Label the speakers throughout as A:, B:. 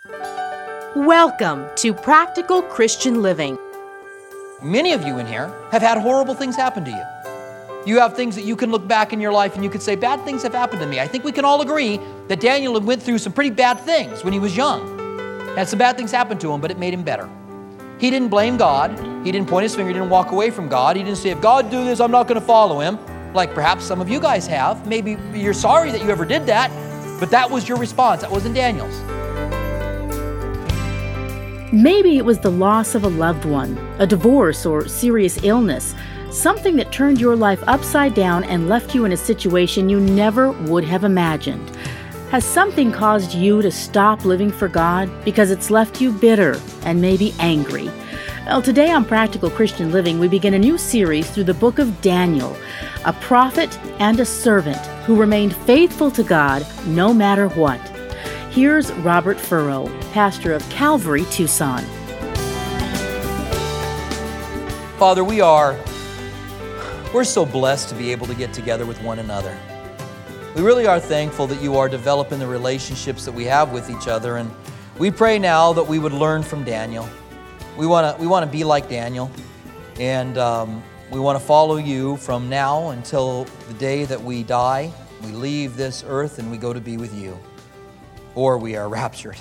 A: Welcome to Practical Christian Living.
B: Many of you in here have had horrible things happen to you. You have things that you can look back in your life and you could say, bad things have happened to me. I think we can all agree that Daniel went through some pretty bad things when he was young. Had some bad things happen to him, but it made him better. He didn't blame God. He didn't point his finger. He didn't walk away from God. He didn't say, if God do this, I'm not going to follow him, like perhaps some of you guys have. Maybe you're sorry that you ever did that, but that was your response. That wasn't Daniel's.
C: Maybe it was the loss of a loved one, a divorce, or serious illness, something that turned your life upside down and left you in a situation you never would have imagined. Has something caused you to stop living for God because it's left you bitter and maybe angry? Well, today on Practical Christian Living, we begin a new series through the book of Daniel, a prophet and a servant who remained faithful to God no matter what. Here's Robert Furrow, pastor of Calvary, Tucson.
B: Father, we're so blessed to be able to get together with one another. We really are thankful that you are developing the relationships that we have with each other, and we pray now that we would learn from Daniel. We want to be like Daniel, and we want to follow you from now until the day that we die. We leave this earth and we go to be with you, or we are raptured.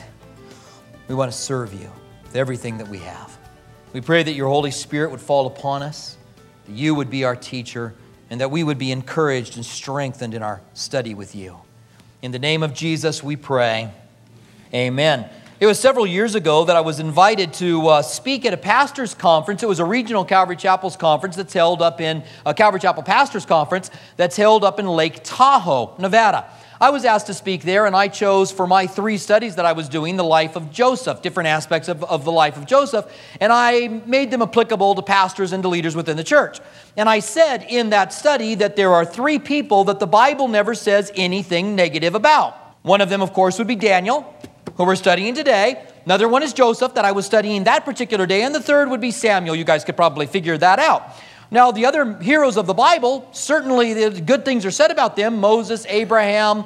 B: We want to serve you with everything that we have. We pray that your Holy Spirit would fall upon us, that you would be our teacher, and that we would be encouraged and strengthened in our study with you. In the name of Jesus, we pray. Amen. It was several years ago that I was invited to speak at a pastor's conference. It was a regional Calvary Chapel's conference that's held up in a Calvary Chapel Pastor's Conference that's held up in Lake Tahoe, Nevada. I was asked to speak there, and I chose for my 3 studies that I was doing the life of Joseph, different aspects of the life of Joseph, and I made them applicable to pastors and to leaders within the church. And I said in that study that there are 3 people that the Bible never says anything negative about. One of them, of course, would be Daniel, who we're studying today. Another one is Joseph, that I was studying that particular day, and the third would be Samuel. You guys could probably figure that out. Now, the other heroes of the Bible, certainly the good things are said about them. Moses, Abraham,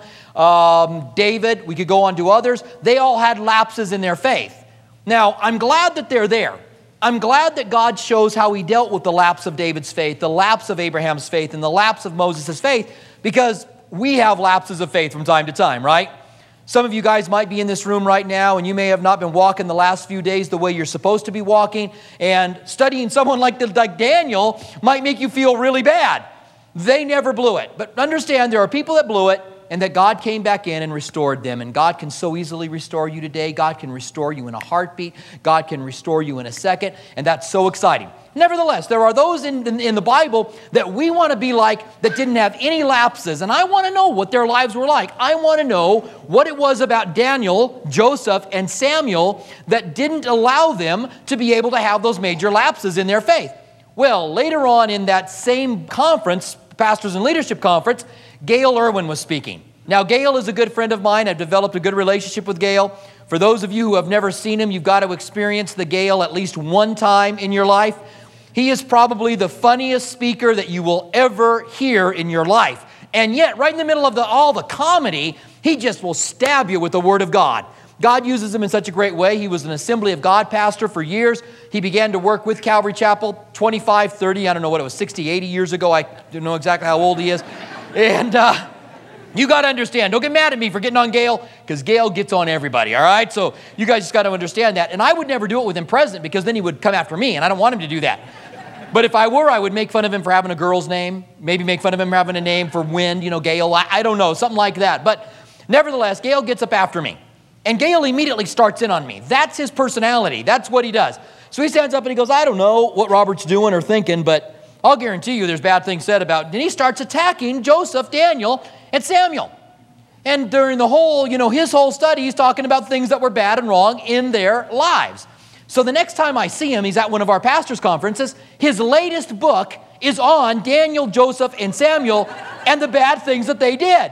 B: David, we could go on to others. They all had lapses in their faith. Now, I'm glad that they're there. I'm glad that God shows how he dealt with the lapse of David's faith, the lapse of Abraham's faith, and the lapse of Moses' faith, because we have lapses of faith from time to time, right? Some of you guys might be in this room right now, and you may have not been walking the last few days the way you're supposed to be walking, and studying someone like Daniel might make you feel really bad. They never blew it. But understand, there are people that blew it, and that God came back in and restored them. And God can so easily restore you today. God can restore you in a heartbeat. God can restore you in a second, and that's so exciting. Nevertheless, there are those in the Bible that we want to be like that didn't have any lapses. And I want to know what their lives were like. I want to know what it was about Daniel, Joseph, and Samuel that didn't allow them to be able to have those major lapses in their faith. Well, later on in that same conference, Pastors and Leadership Conference, Gail Irwin was speaking. Now, Gail is a good friend of mine. I've developed a good relationship with Gail. For those of you who have never seen him, you've got to experience the Gail at least one time in your life. He is probably the funniest speaker that you will ever hear in your life. And yet, right in the middle of all the comedy, he just will stab you with the Word of God. God uses him in such a great way. He was an Assembly of God pastor for years. He began to work with Calvary Chapel 25, 30, I don't know what it was, 60, 80 years ago. I don't know exactly how old he is. And you got to understand, don't get mad at me for getting on Gail, because Gail gets on everybody, all right? So you guys just got to understand that. And I would never do it with him present, because then he would come after me, and I don't want him to do that. But if I were, I would make fun of him for having a girl's name, maybe make fun of him for having a name for wind, Gail, I don't know, something like that. But nevertheless, Gail gets up after me. And Gail immediately starts in on me. That's his personality. That's what he does. So he stands up and he goes, I don't know what Robert's doing or thinking, but I'll guarantee you there's bad things said about. And he starts attacking Joseph, Daniel, and Samuel. And during the whole, his whole study, he's talking about things that were bad and wrong in their lives. So the next time I see him, he's at one of our pastors' conferences. His latest book is on Daniel, Joseph, and Samuel and the bad things that they did.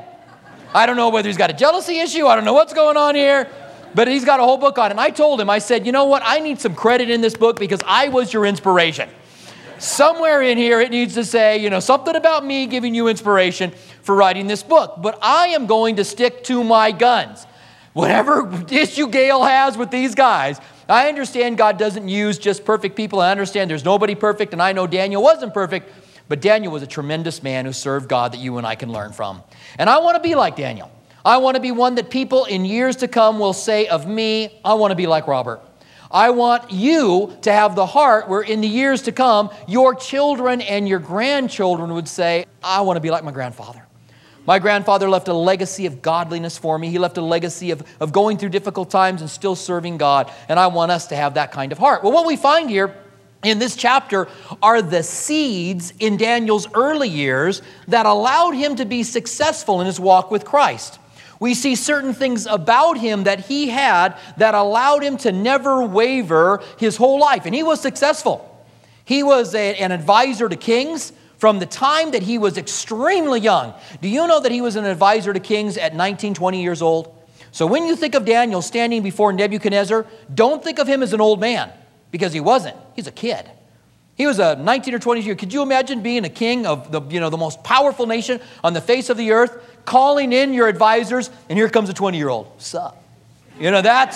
B: I don't know whether he's got a jealousy issue. I don't know what's going on here. But he's got a whole book on it. And I told him, I said, you know what? I need some credit in this book because I was your inspiration. Somewhere in here it needs to say, something about me giving you inspiration for writing this book. But I am going to stick to my guns. Whatever issue Gail has with these guys, I understand God doesn't use just perfect people. I understand there's nobody perfect, and I know Daniel wasn't perfect, but Daniel was a tremendous man who served God that you and I can learn from. And I want to be like Daniel. I want to be one that people in years to come will say of me, I want to be like Robert. I want you to have the heart where in the years to come, your children and your grandchildren would say, I want to be like my grandfather. My grandfather left a legacy of godliness for me. He left a legacy of going through difficult times and still serving God. And I want us to have that kind of heart. Well, what we find here in this chapter are the seeds in Daniel's early years that allowed him to be successful in his walk with Christ. We see certain things about him that he had that allowed him to never waver his whole life. And he was successful. He was an advisor to kings from the time that he was extremely young. Do you know that he was an advisor to kings at 19, 20 years old? So when you think of Daniel standing before Nebuchadnezzar, don't think of him as an old man, because he wasn't. He's a kid. He was a 19 or 20 year. Could you imagine being a king of the most powerful nation on the face of the earth, calling in your advisors, and here comes a 20-year-old. Sup? That's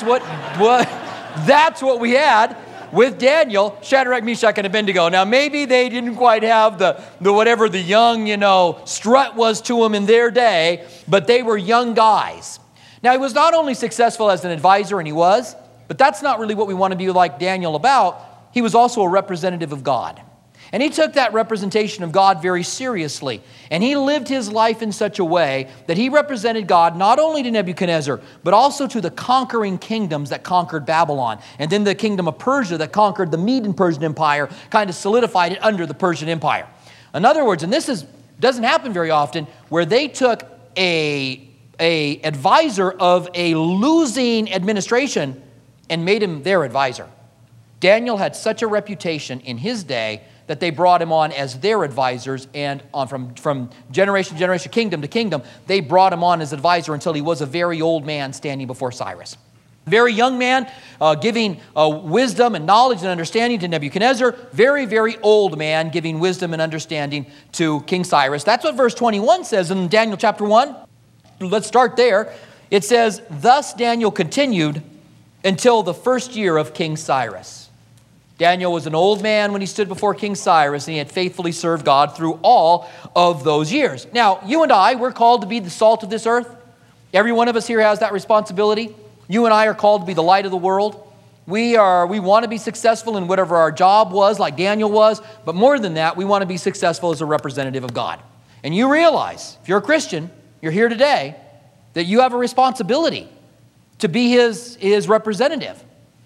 B: what we had with Daniel, Shadrach, Meshach, and Abednego. Now, maybe they didn't quite have the whatever the young, strut was to them in their day, but they were young guys. Now, he was not only successful as an advisor, and he was, but that's not really what we want to be like Daniel about. He was also a representative of God. And he took that representation of God very seriously. And he lived his life in such a way that he represented God not only to Nebuchadnezzar, but also to the conquering kingdoms that conquered Babylon. And then the kingdom of Persia that conquered the Medo Persian Empire, kind of solidified it under the Persian Empire. In other words, and this doesn't happen very often, where they took a advisor of a losing administration and made him their advisor. Daniel had such a reputation in his day that they brought him on as their advisors, and from generation to generation, kingdom to kingdom, they brought him on as advisor until he was a very old man standing before Cyrus. Very young man, giving wisdom and knowledge and understanding to Nebuchadnezzar. Very, very old man giving wisdom and understanding to King Cyrus. That's what verse 21 says in Daniel chapter 1. Let's start there. It says, thus Daniel continued until the first year of King Cyrus. Daniel was an old man when he stood before King Cyrus, and he had faithfully served God through all of those years. Now, you and I, we're called to be the salt of this earth. Every one of us here has that responsibility. You and I are called to be the light of the world. We want to be successful in whatever our job was, like Daniel was, but more than that, we want to be successful as a representative of God. And you realize, if you're a Christian, you're here today, that you have a responsibility to be his representative.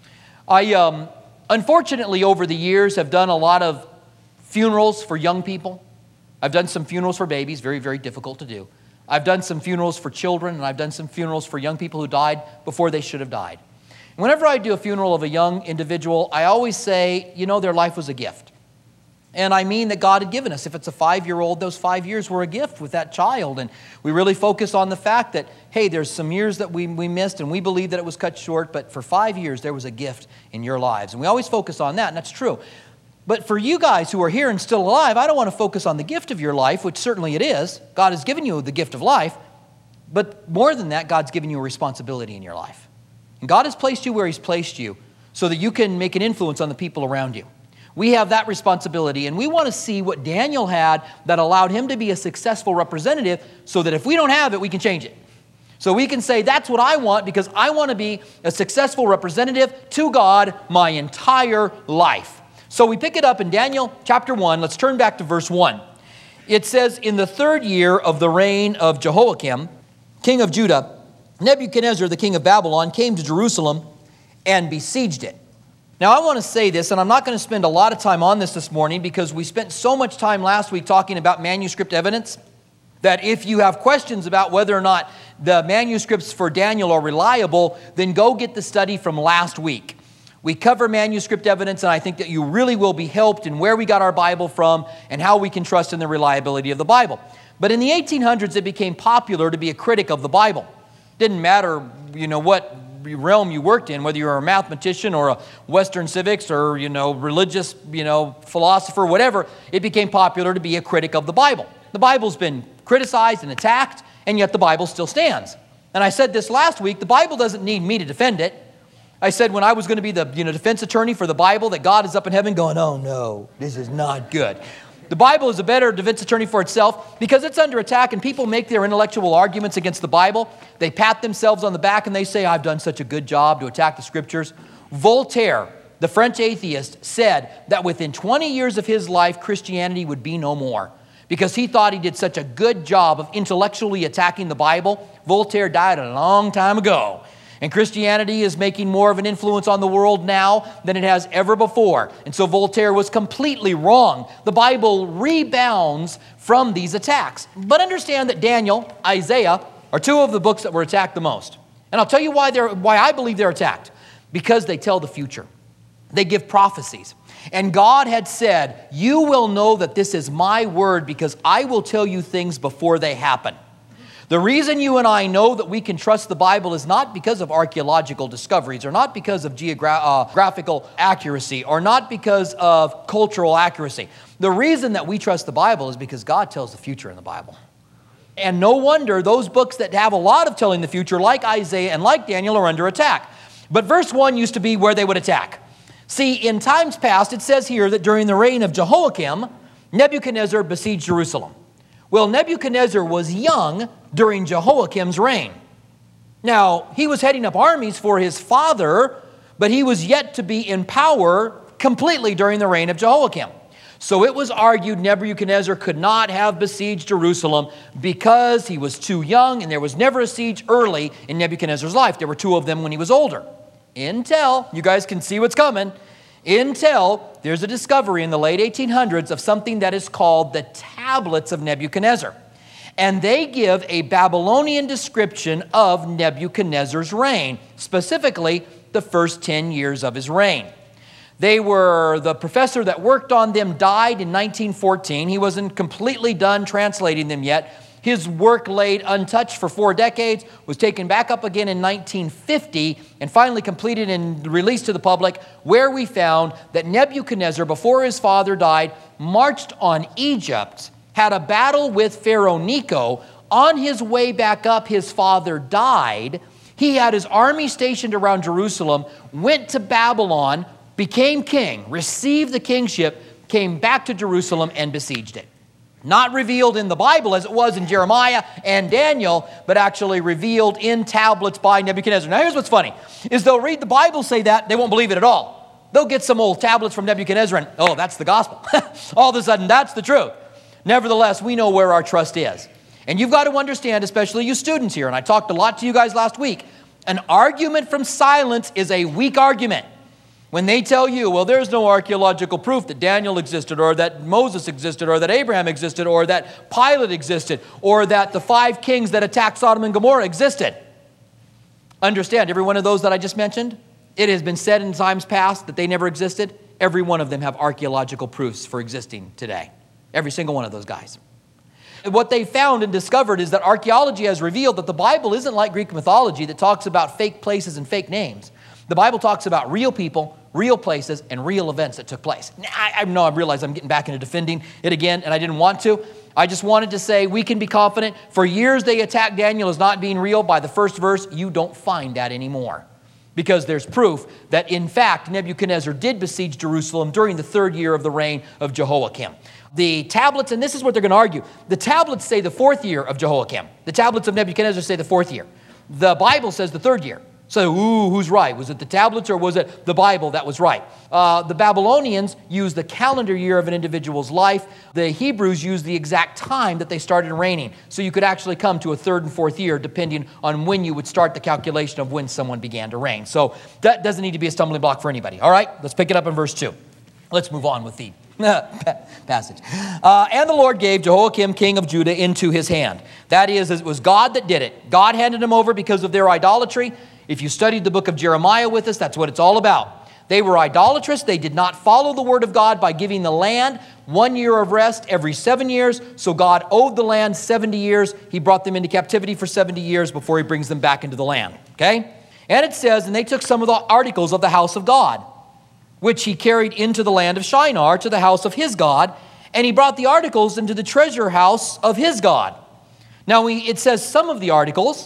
B: Unfortunately, over the years, I've done a lot of funerals for young people. I've done some funerals for babies, very, very difficult to do. I've done some funerals for children, and I've done some funerals for young people who died before they should have died. And whenever I do a funeral of a young individual, I always say, their life was a gift. And I mean that God had given us. If it's a 5-year-old, those 5 years were a gift with that child. And we really focus on the fact that, hey, there's some years that we missed, and we believe that it was cut short, but for 5 years, there was a gift in your lives. And we always focus on that, and that's true. But for you guys who are here and still alive, I don't want to focus on the gift of your life, which certainly it is. God has given you the gift of life. But more than that, God's given you a responsibility in your life. And God has placed you where He's placed you so that you can make an influence on the people around you. We have that responsibility, and we want to see what Daniel had that allowed him to be a successful representative so that if we don't have it, we can change it. So we can say, that's what I want because I want to be a successful representative to God my entire life. So we pick it up in Daniel chapter 1. Let's turn back to verse 1. It says, in the 3rd year of the reign of Jehoiakim, king of Judah, Nebuchadnezzar, the king of Babylon, came to Jerusalem and besieged it. Now, I want to say this, and I'm not going to spend a lot of time on this morning because we spent so much time last week talking about manuscript evidence that if you have questions about whether or not the manuscripts for Daniel are reliable, then go get the study from last week. We cover manuscript evidence, and I think that you really will be helped in where we got our Bible from and how we can trust in the reliability of the Bible. But in the 1800s, it became popular to be a critic of the Bible. Didn't matter, what realm you worked in, whether you were a mathematician or a Western civics or, religious, philosopher, whatever, it became popular to be a critic of the Bible. The Bible's been criticized and attacked, and yet the Bible still stands. And I said this last week, the Bible doesn't need me to defend it. I said when I was going to be the defense attorney for the Bible, that God is up in heaven going, oh no, this is not good. The Bible is a better defense attorney for itself because it's under attack and people make their intellectual arguments against the Bible. They pat themselves on the back and they say, I've done such a good job to attack the Scriptures. Voltaire, the French atheist, said that within 20 years of his life, Christianity would be no more because he thought he did such a good job of intellectually attacking the Bible. Voltaire died a long time ago. And Christianity is making more of an influence on the world now than it has ever before. And so Voltaire was completely wrong. The Bible rebounds from these attacks. But understand that Daniel, Isaiah, are two of the books that were attacked the most. And I'll tell you why I believe they're attacked. Because they tell the future. They give prophecies. And God had said, you will know that this is my word because I will tell you things before they happen. The reason you and I know that we can trust the Bible is not because of archaeological discoveries or not because of geographical accuracy or not because of cultural accuracy. The reason that we trust the Bible is because God tells the future in the Bible. And no wonder those books that have a lot of telling the future, like Isaiah and like Daniel, are under attack. But verse 1 used to be where they would attack. See, in times past, it says here that during the reign of Jehoiakim, Nebuchadnezzar besieged Jerusalem. Well, Nebuchadnezzar was young during Jehoiakim's reign. Now, he was heading up armies for his father, but he was yet to be in power completely during the reign of Jehoiakim. So it was argued Nebuchadnezzar could not have besieged Jerusalem because he was too young, and there was never a siege early in Nebuchadnezzar's life. There were two of them when he was older. Until, you guys can see what's coming, until there's a discovery in the late 1800s of something that is called the Tablets of Nebuchadnezzar. And they give a Babylonian description of Nebuchadnezzar's reign, specifically the first 10 years of his reign. The professor that worked on them died in 1914. He wasn't completely done translating them yet. His work laid untouched for 4 decades, was taken back up again in 1950, and finally completed and released to the public, where we found that Nebuchadnezzar, before his father died, marched on Egypt, had a battle with Pharaoh Necho. On his way back up, his father died. He had his army stationed around Jerusalem, went to Babylon, became king, received the kingship, came back to Jerusalem, and besieged it. Not revealed in the Bible as it was in Jeremiah and Daniel, but actually revealed in tablets by Nebuchadnezzar. Now here's what's funny, is they'll read the Bible say that, they won't believe it at all. They'll get some old tablets from Nebuchadnezzar and, oh, that's the gospel. All of a sudden, that's the truth. Nevertheless, we know where our trust is. And you've got to understand, especially you students here, and I talked a lot to you guys last week, an argument from silence is a weak argument. When they tell you, well, there's no archaeological proof that Daniel existed or that Moses existed or that Abraham existed or that Pilate existed or that the 5 kings that attacked Sodom and Gomorrah existed. Understand, every one of those that I just mentioned, it has been said in times past that they never existed. Every one of them have archaeological proofs for existing today. Every single one of those guys. And what they found and discovered is that archaeology has revealed that the Bible isn't like Greek mythology that talks about fake places and fake names. The Bible talks about real people, real places, and real events that took place. Now, I realize I'm getting back into defending it again, and I didn't want to. I just wanted to say we can be confident. For years they attacked Daniel as not being real. By the first verse, you don't find that anymore. Because there's proof that, in fact, Nebuchadnezzar did besiege Jerusalem during the 3rd year of the reign of Jehoiakim. The tablets, and this is what they're going to argue, the tablets say the 4th year of Jehoiakim. The tablets of Nebuchadnezzar say the 4th year. The Bible says the 3rd year. So, who's right? Was it the tablets or was it the Bible that was right? The Babylonians used the calendar year of an individual's life. The Hebrews used the exact time that they started reigning. So you could actually come to a 3rd and 4th year depending on when you would start the calculation of when someone began to reign. So that doesn't need to be a stumbling block for anybody. All right, let's pick it up in verse 2. Let's move on with the passage. And the Lord gave Jehoiakim, king of Judah, into his hand. That is, it was God that did it. God handed him over because of their idolatry. If you studied the book of Jeremiah with us, that's what it's all about. They were idolatrous. They did not follow the word of God by giving the land 1 year of rest every 7 years. So God owed the land 70 years. He brought them into captivity for 70 years before he brings them back into the land. Okay? And it says, and they took some of the articles of the house of God, which he carried into the land of Shinar, to the house of his God, and he brought the articles into the treasure house of his God. Now, it says some of the articles.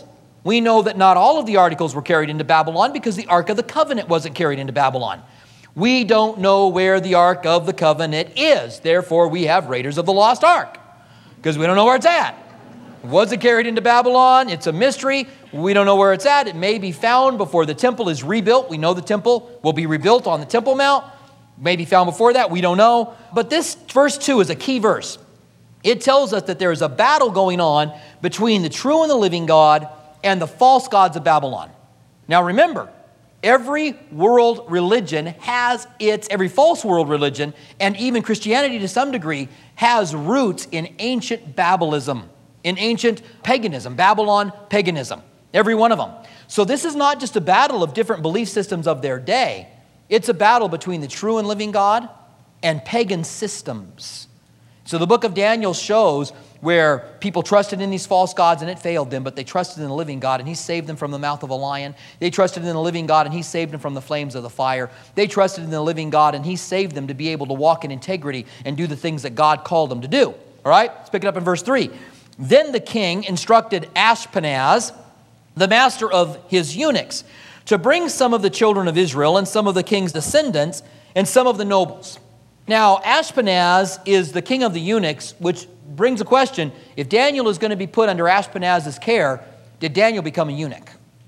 B: We know that not all of the articles were carried into Babylon because the Ark of the Covenant wasn't carried into Babylon. We don't know where the Ark of the Covenant is. Therefore, we have Raiders of the Lost Ark because we don't know where it's at. Was it carried into Babylon? It's a mystery. We don't know where it's at. It may be found before the temple is rebuilt. We know the temple will be rebuilt on the Temple Mount. May be found before that. We don't know. But this verse 2 is a key verse. It tells us that there is a battle going on between the true and the living God and the false gods of Babylon. Now remember, every world religion has every false world religion, and even Christianity to some degree, has roots in ancient Babylism, in ancient paganism, Babylon paganism, every one of them. So this is not just a battle of different belief systems of their day. It's a battle between the true and living God and pagan systems. So the book of Daniel shows where people trusted in these false gods and it failed them, but they trusted in the living God and he saved them from the mouth of a lion. They trusted in the living God and he saved them from the flames of the fire. They trusted in the living God and he saved them to be able to walk in integrity and do the things that God called them to do. All right, let's pick it up in verse 3. Then the king instructed Ashpenaz, the master of his eunuchs, to bring some of the children of Israel and some of the king's descendants and some of the nobles. Now, Ashpenaz is the king of the eunuchs, which brings a question. If Daniel is going to be put under Ashpenaz's care, did Daniel become a eunuch?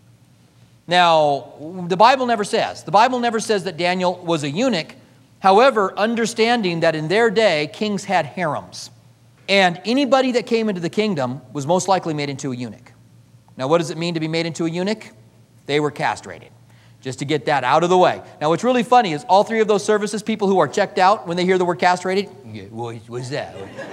B: Now, the Bible never says. The Bible never says that Daniel was a eunuch. However, understanding that in their day, kings had harems. And anybody that came into the kingdom was most likely made into a eunuch. Now, what does it mean to be made into a eunuch? They were castrated. Just to get that out of the way. Now, what's really funny is all three of those services, people who are checked out when they hear the word castrated, yeah, what's that?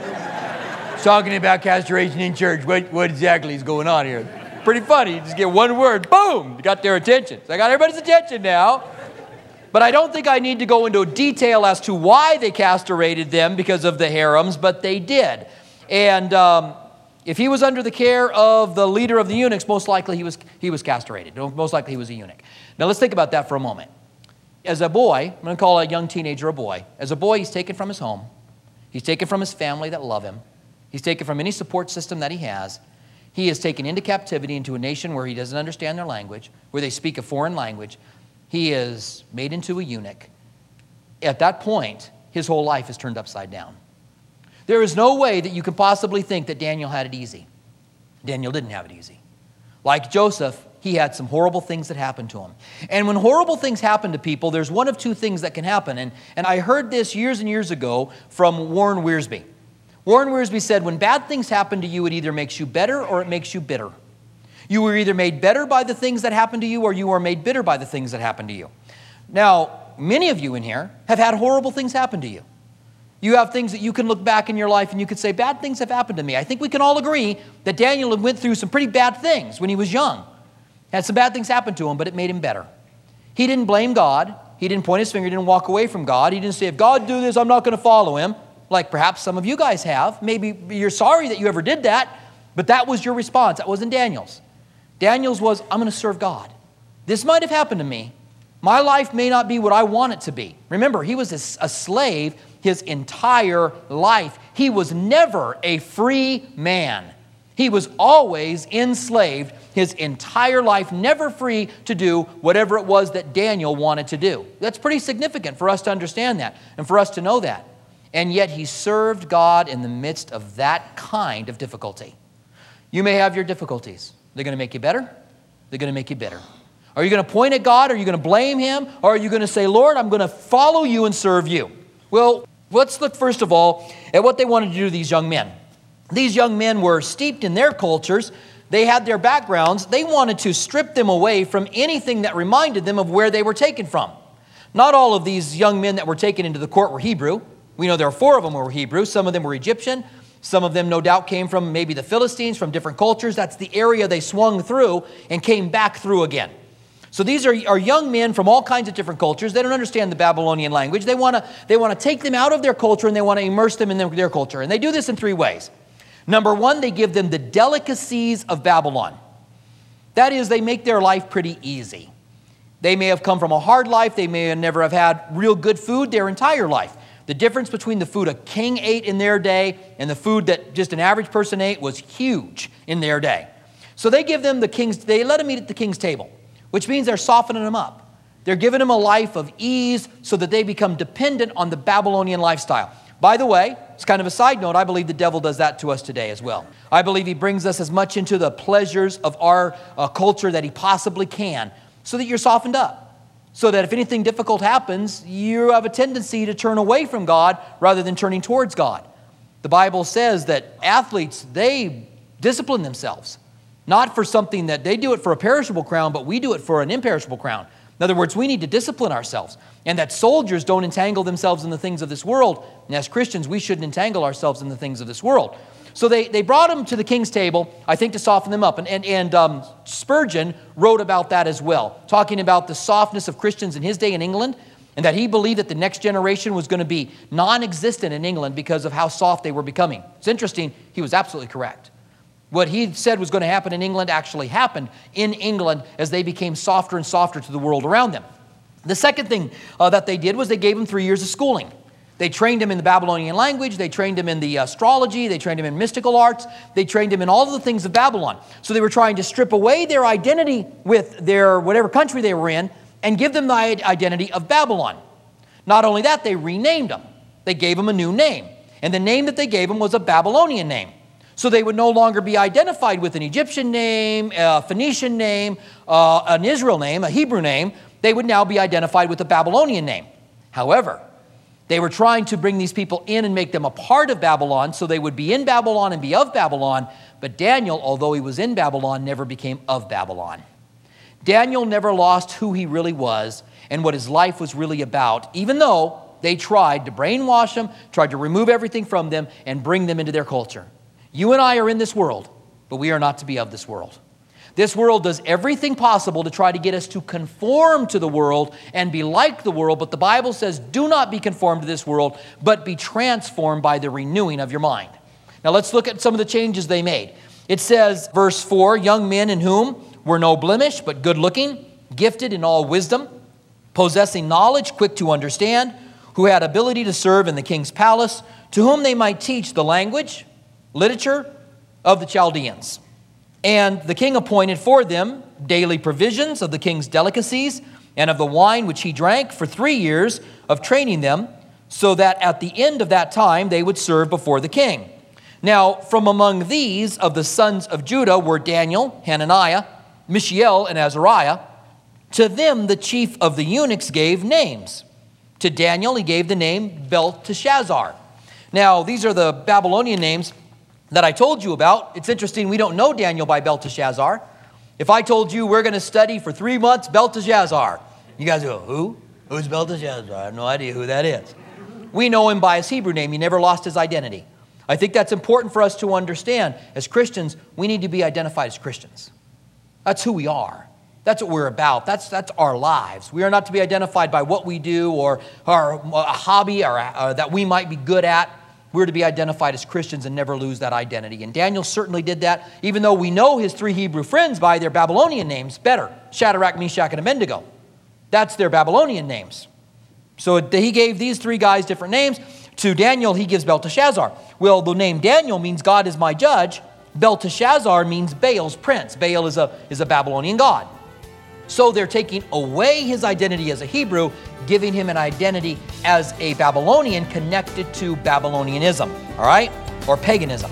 B: Talking about castration in church. What exactly is going on here? Pretty funny. You just get one word, boom, you got their attention. So I got everybody's attention now. But I don't think I need to go into detail as to why they castrated them because of the harems, but they did. And if he was under the care of the leader of the eunuchs, most likely he was castrated. Most likely he was a eunuch. Now let's think about that for a moment. As a boy, I'm going to call a young teenager a boy. As a boy, he's taken from his home. He's taken from his family that love him. He's taken from any support system that he has. He is taken into captivity into a nation where he doesn't understand their language, where they speak a foreign language. He is made into a eunuch. At that point, his whole life is turned upside down. There is no way that you can possibly think that Daniel had it easy. Daniel didn't have it easy. Like Joseph, he had some horrible things that happened to him. And when horrible things happen to people, there's one of two things that can happen. And I heard this years and years ago from Warren Wiersbe. Warren Wiersbe said, when bad things happen to you, it either makes you better or it makes you bitter. You were either made better by the things that happened to you or you are made bitter by the things that happened to you. Now, many of you in here have had horrible things happen to you. You have things that you can look back in your life and you could say, bad things have happened to me. I think we can all agree that Daniel went through some pretty bad things when he was young. Had some bad things happen to him, but it made him better. He didn't blame God. He didn't point his finger. He didn't walk away from God. He didn't say, if God do this, I'm not going to follow him, like perhaps some of you guys have. Maybe you're sorry that you ever did that, but that was your response. That wasn't Daniel's. Daniel's was, I'm going to serve God. This might have happened to me. My life may not be what I want it to be. Remember, he was a slave his entire life. He was never a free man. He was always enslaved his entire life, never free to do whatever it was that Daniel wanted to do. That's pretty significant for us to understand that and for us to know that. And yet he served God in the midst of that kind of difficulty. You may have your difficulties. They're going to make you better. They're going to make you bitter. Are you going to point at God? Are you going to blame him? Or are you going to say, Lord, I'm going to follow you and serve you? Well, let's look first of all at what they wanted to do to these young men. These young men were steeped in their cultures. They had their backgrounds. They wanted to strip them away from anything that reminded them of where they were taken from. Not all of these young men that were taken into the court were Hebrew. We know there are 4 of them who were Hebrew. Some of them were Egyptian. Some of them, no doubt, came from maybe the Philistines, from different cultures. That's the area they swung through and came back through again. So these are young men from all kinds of different cultures. They don't understand the Babylonian language. They want to take them out of their culture and they want to immerse them in their culture. And they do this in 3 ways. Number 1, they give them the delicacies of Babylon. That is, they make their life pretty easy. They may have come from a hard life. They may never have had real good food their entire life. The difference between the food a king ate in their day and the food that just an average person ate was huge in their day. So they let them eat at the king's table, which means they're softening them up. They're giving them a life of ease so that they become dependent on the Babylonian lifestyle. By the way, it's kind of a side note, I believe the devil does that to us today as well. I believe he brings us as much into the pleasures of our culture that he possibly can, so that you're softened up. So that if anything difficult happens, you have a tendency to turn away from God rather than turning towards God. The Bible says that athletes, they discipline themselves. Not for something that they do it for a perishable crown, but we do it for an imperishable crown. In other words, we need to discipline ourselves. And that soldiers don't entangle themselves in the things of this world. And as Christians, we shouldn't entangle ourselves in the things of this world. So they brought him to the king's table, I think, to soften them up. And Spurgeon wrote about that as well, talking about the softness of Christians in his day in England, and that he believed that the next generation was going to be non-existent in England because of how soft they were becoming. It's interesting, he was absolutely correct. What he said was going to happen in England actually happened in England as they became softer and softer to the world around them. The second thing that they did was they gave him 3 years of schooling. They trained him in the Babylonian language. They trained him in the astrology. They trained him in mystical arts. They trained him in all of the things of Babylon. So they were trying to strip away their identity with their whatever country they were in and give them the identity of Babylon. Not only that, they renamed them. They gave them a new name. And the name that they gave them was a Babylonian name. So they would no longer be identified with an Egyptian name, a Phoenician name, an Israel name, a Hebrew name. They would now be identified with a Babylonian name. However, they were trying to bring these people in and make them a part of Babylon so they would be in Babylon and be of Babylon. But Daniel, although he was in Babylon, never became of Babylon. Daniel never lost who he really was and what his life was really about, even though they tried to brainwash him, tried to remove everything from them and bring them into their culture. You and I are in this world, but we are not to be of this world. This world does everything possible to try to get us to conform to the world and be like the world, but the Bible says, do not be conformed to this world, but be transformed by the renewing of your mind. Now let's look at some of the changes they made. It says, verse 4, young men in whom were no blemish, but good looking, gifted in all wisdom, possessing knowledge, quick to understand, who had ability to serve in the king's palace, to whom they might teach the language, literature of the Chaldeans. And the king appointed for them daily provisions of the king's delicacies and of the wine which he drank for 3 years of training them, so that at the end of that time they would serve before the king. Now, from among these of the sons of Judah were Daniel, Hananiah, Mishael, and Azariah. To them the chief of the eunuchs gave names. To Daniel he gave the name Belteshazzar. Now, these are the Babylonian names that I told you about. It's interesting, we don't know Daniel by Belteshazzar. If I told you we're going to study for 3 months Belteshazzar, you guys go, who? Who's Belteshazzar? I have no idea who that is. We know him by his Hebrew name. He never lost his identity. I think that's important for us to understand. As Christians, we need to be identified as Christians. That's who we are. That's what we're about. That's our lives. We are not to be identified by what we do or a hobby or that we might be good at. We're to be identified as Christians and never lose that identity. And Daniel certainly did that, even though we know his 3 Hebrew friends by their Babylonian names better. Shadrach, Meshach, and Abednego. That's their Babylonian names. So he gave these 3 guys different names. To Daniel, he gives Belteshazzar. Well, the name Daniel means God is my judge. Belteshazzar means Baal's prince. Baal is a Babylonian god. So they're taking away his identity as a Hebrew, giving him an identity as a Babylonian connected to Babylonianism, all right? Or paganism.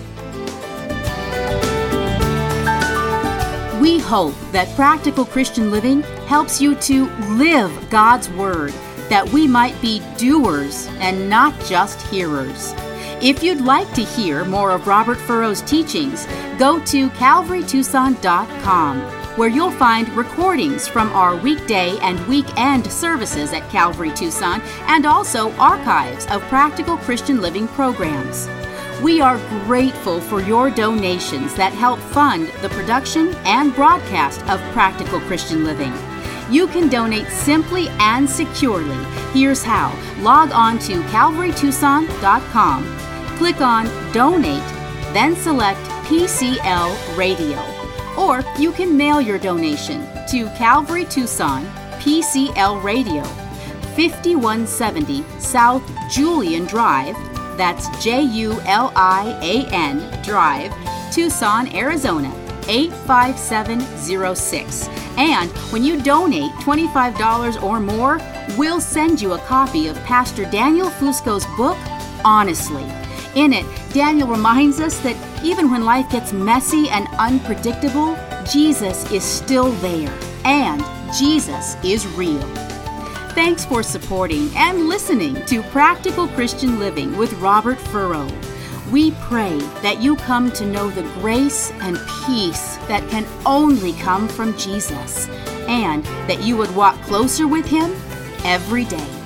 C: We hope that Practical Christian Living helps you to live God's Word, that we might be doers and not just hearers. If you'd like to hear more of Robert Furrow's teachings, go to CalvaryTucson.com, where you'll find recordings from our weekday and weekend services at Calvary Tucson and also archives of Practical Christian Living programs. We are grateful for your donations that help fund the production and broadcast of Practical Christian Living. You can donate simply and securely. Here's how. Log on to CalvaryTucson.com, click on Donate, then select PCL Radio. Or you can mail your donation to Calvary Tucson, PCL Radio, 5170 South Julian Drive, that's Julian Drive, Tucson, Arizona,
D: 85706. And when you donate $25 or more, we'll send you a copy of Pastor Daniel Fusco's book, Honestly. In it, Daniel reminds us that even when life gets messy and unpredictable, Jesus is still there, and Jesus is real. Thanks for supporting and listening to Practical Christian Living with Robert Furrow. We pray that you come to know the grace and peace that can only come from Jesus, and that you would walk closer with Him every day.